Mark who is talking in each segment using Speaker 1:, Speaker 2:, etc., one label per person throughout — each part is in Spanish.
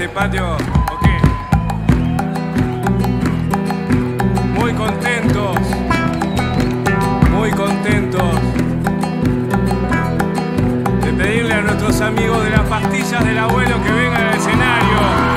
Speaker 1: este patio. Ok. Muy contentos. Muy contentos de pedirle a nuestros amigos de las pastillas del abuelo que vengan al escenario.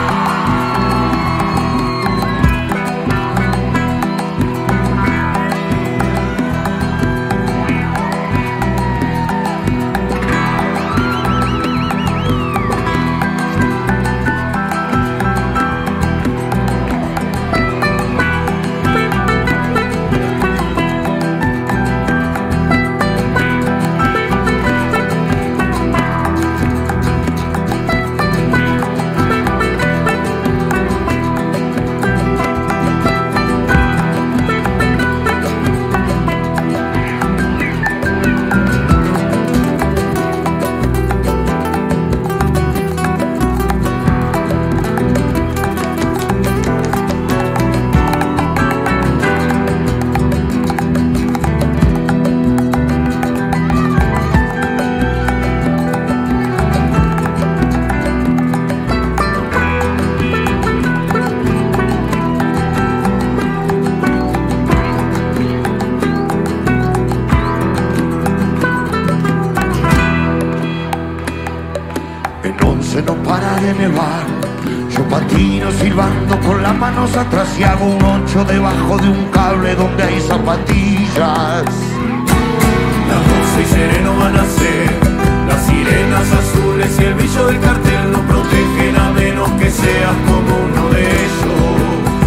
Speaker 2: No para de nevar, yo patino silbando con las manos atrás y hago un 8 debajo de un cable donde hay zapatillas.
Speaker 3: Las 12 y sereno van a ser las sirenas azules y el brillo del cartel no protegen a menos que seas como uno de ellos.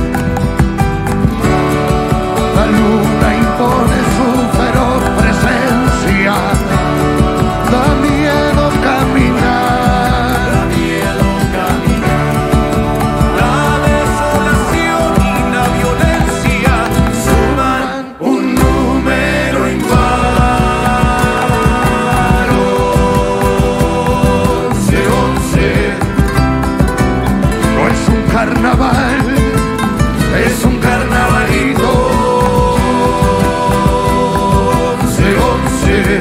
Speaker 2: La luna impone su feroz presencia, da miedo caminar.
Speaker 3: Carnaval, es un carnavalito, 11-11,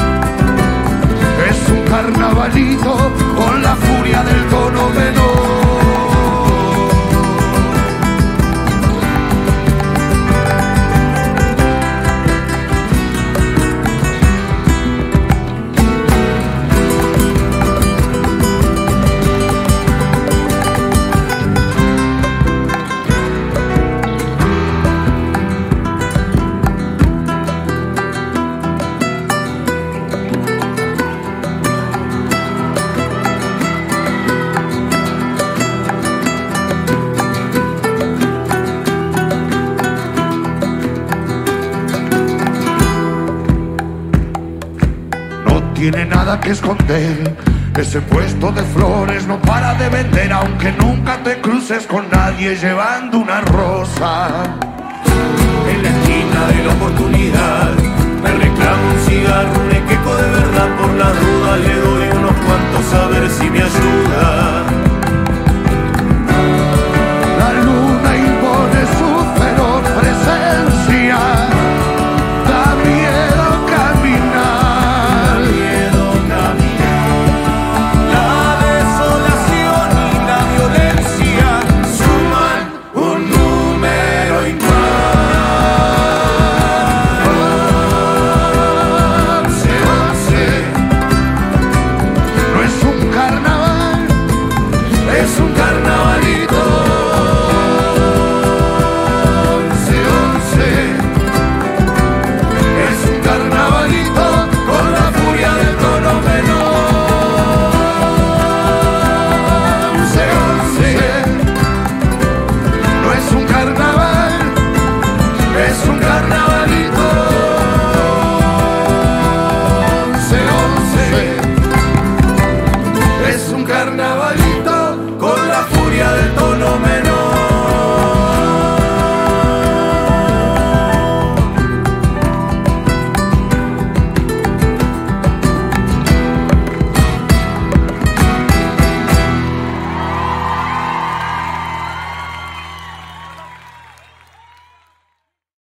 Speaker 2: es un carnavalito con la furia del tono menor. Tiene nada que esconder, ese puesto de flores no para de vender, aunque nunca te cruces con nadie llevando una rosa.
Speaker 3: En la esquina de la oportunidad me reclamo un cigarro, un queco de verdad, por la duda le doy unos cuantos a ver si me ayuda.